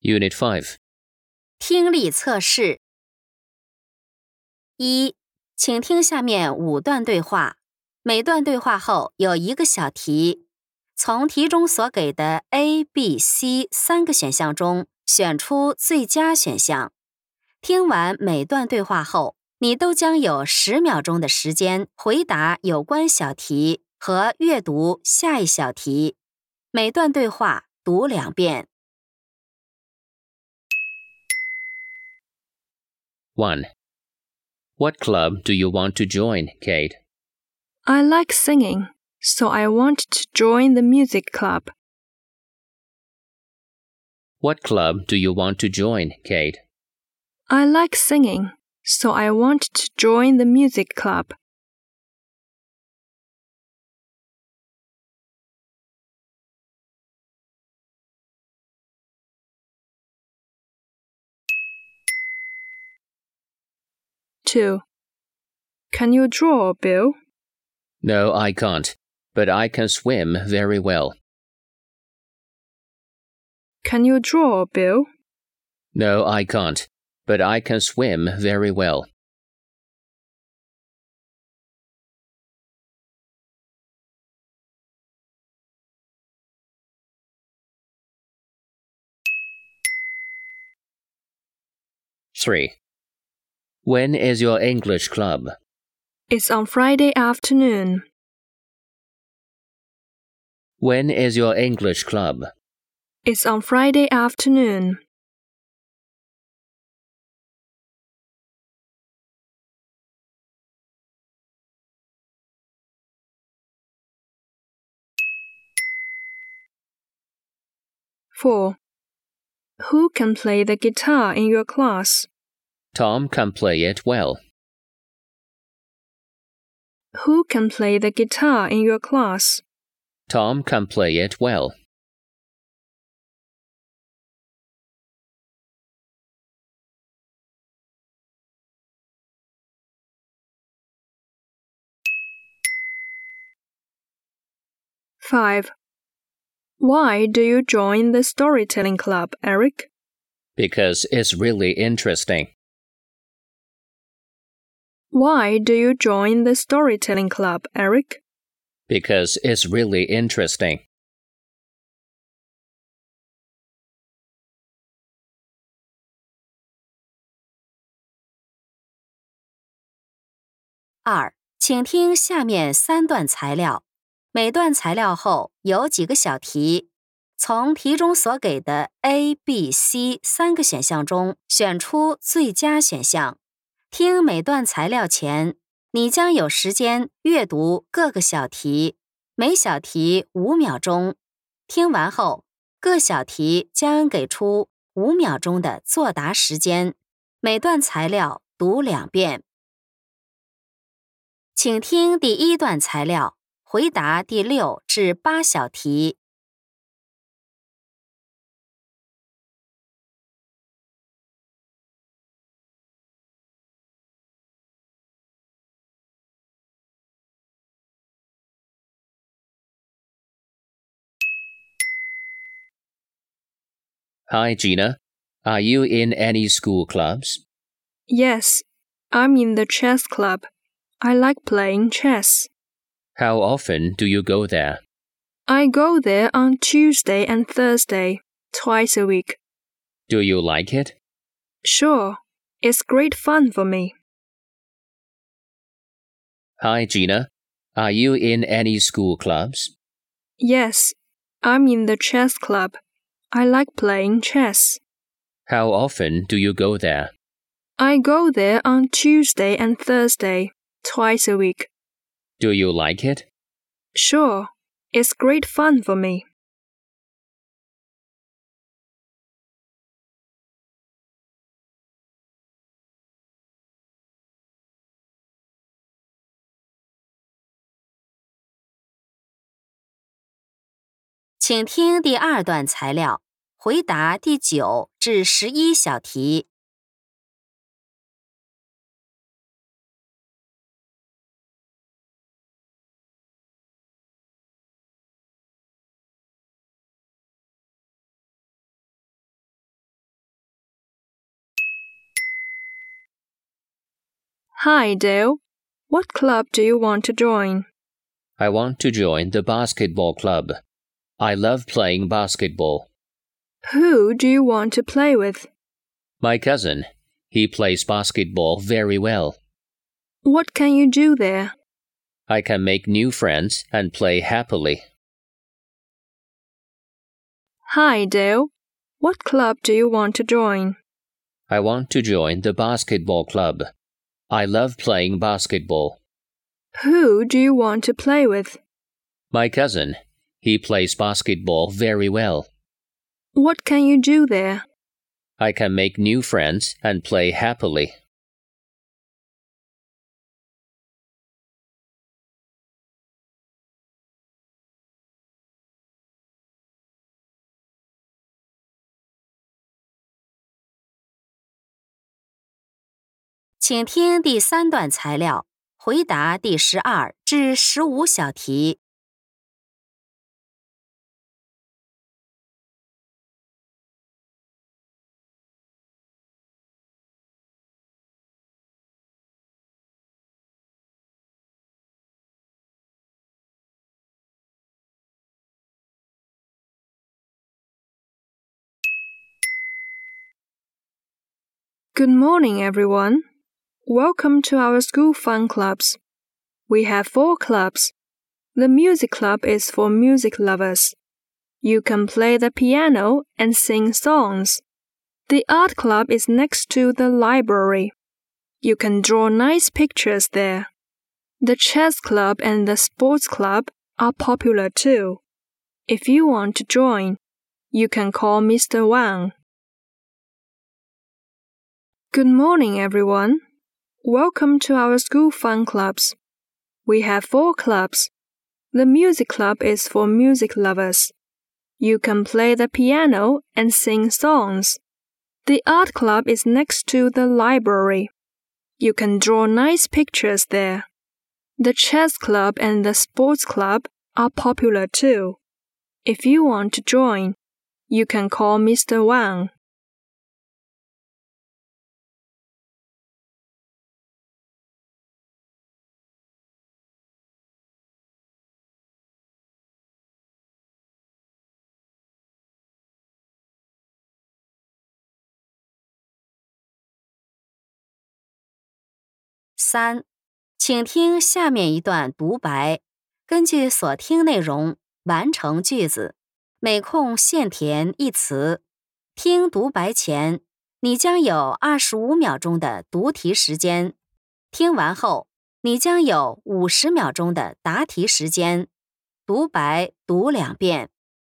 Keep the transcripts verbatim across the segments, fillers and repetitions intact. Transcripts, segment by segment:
Unit five. 听力测试一，请听下面五段对话，每段对话后有一个小题，从题中所给的 A、B、C 三个选项中选出最佳选项。听完每段对话后，你都将有十秒钟的时间回答有关小题和阅读下一小题。每段对话读两遍。 one. What club do you want to join, Kate? I like singing, so I want to join the music club. What club do you want to join, Kate? I like singing, so I want to join the music club. two. Can you draw, Bill? No, I can't, but I can swim very well. Can you draw, Bill? No, I can't, but I can swim very well. three. When is your English club? It's on Friday afternoon. When is your English club? It's on Friday afternoon. four. Who can play the guitar in your class? Tom can play it well. Who can play the guitar in your class? Tom can play it well. five. Why do you join the storytelling club, Eric? Because it's really interesting. Why do you join the storytelling club, Eric? Because it's really interesting. 二，请听下面三段材料，每段材料后有几个小题，从题中所给的 A、B、C 三个选项中选出最佳选项。听每段材料前，你将有时间阅读各个小题，每小题五秒钟。听完后，各小题将给出五秒钟的作答时间。每段材料读两遍。请听第一段材料，回答第六至八小题。 Hi, Gina. Are you in any school clubs? Yes, I'm in the chess club. I like playing chess. How often do you go there? I go there on Tuesday and Thursday, twice a week. Do you like it? Sure, it's great fun for me. Hi, Gina. Are you in any school clubs? Yes, I'm in the chess club. I like playing chess. How often do you go there? I go there on Tuesday and Thursday, twice a week. Do you like it? Sure, it's great fun for me. 请听第二段材料，回答第九至十一小题。 Hi, Dale. What club do you want to join? I want to join the basketball club. I love playing basketball. Who do you want to play with? My cousin. He plays basketball very well. What can you do there? I can make new friends and play happily. Hi, Dale. What club do you want to join? I want to join the basketball club. I love playing basketball. Who do you want to play with? My cousin. He plays basketball very well. What can you do there? I can make new friends and play happily. “请听第三段材料，回答第十二至十五小题。 Good morning, everyone. Welcome to our school fun clubs. We have four clubs. The music club is for music lovers. You can play the piano and sing songs. The art club is next to the library. You can draw nice pictures there. The chess club and the sports club are popular too. If you want to join, you can call Mister Wang. Good morning, everyone. Welcome to our school fun clubs. We have four clubs. The music club is for music lovers. You can play the piano and sing songs. The art club is next to the library. You can draw nice pictures there. The chess club and the sports club are popular too. If you want to join, you can call Mister Wang. 三，请听下面一段独白，根据所听内容完成句子，每空现填一词。听独白前，你将有二十五秒钟的读题时间，听完后，你将有五十秒钟的答题时间。独白读两遍。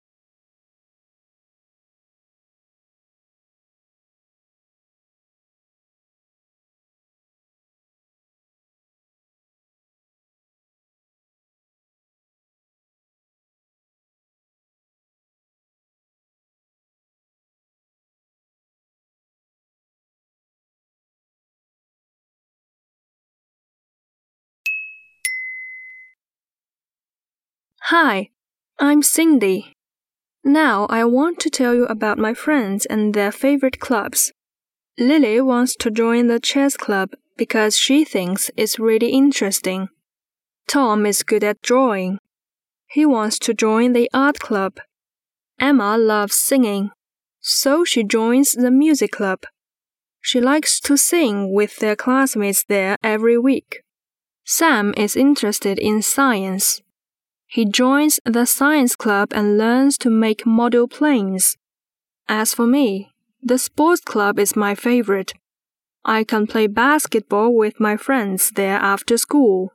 Hi, I'm Cindy. Now I want to tell you about my friends and their favorite clubs. Lily wants to join the chess club because she thinks it's really interesting. Tom is good at drawing. He wants to join the art club. Emma loves singing, so she joins the music club. She likes to sing with their classmates there every week. Sam is interested in science. He joins the science club and learns to make model planes. As for me, the sports club is my favorite. I can play basketball with my friends there after school.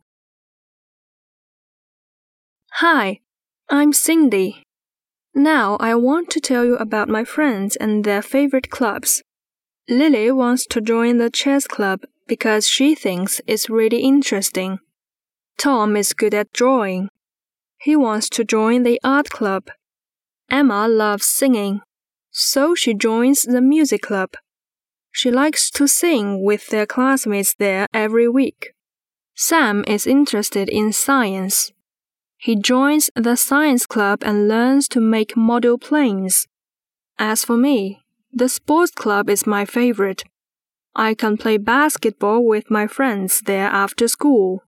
Hi, I'm Cindy. Now I want to tell you about my friends and their favorite clubs. Lily wants to join the chess club because she thinks it's really interesting. Tom is good at drawing. He wants to join the art club. Emma loves singing, so she joins the music club. She likes to sing with their classmates there every week. Sam is interested in science. He joins the science club and learns to make model planes. As for me, the sports club is my favorite. I can play basketball with my friends there after school.